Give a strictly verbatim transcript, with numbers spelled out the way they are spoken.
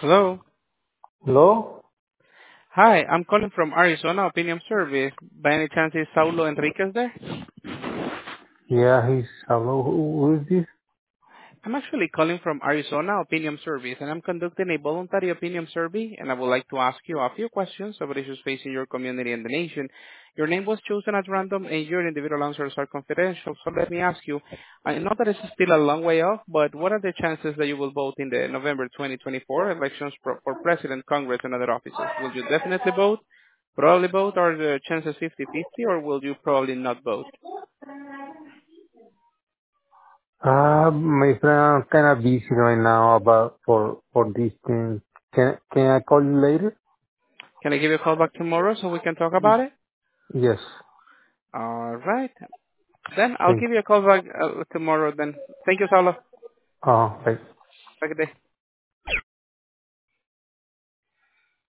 Hello. Hello? Hi, I'm calling from Arizona Opinion Service. By any chance is Saulo Enriquez there? Yeah, he's hello. Who, who is this? I'm actually calling from Arizona Opinion Service, and I'm conducting a voluntary opinion survey, and I would like to ask you a few questions about issues facing your community and the nation. Your name was chosen at random, and your individual answers are confidential, so let me ask you, I know that it's still a long way off, but what are the chances that you will vote in the November twenty twenty-four elections for for President, Congress, and other offices? Will you definitely vote, probably vote, or the chances fifty-fifty, or will you probably not vote? Uh, my friend, I'm kind of busy right now about for for this thing. Can can I call you later? Can I give you a call back tomorrow so we can talk about it? Yes. All right. Then I'll Thank. give you a call back uh, tomorrow then. Thank you, Saulo. Uh, right. Have a good day.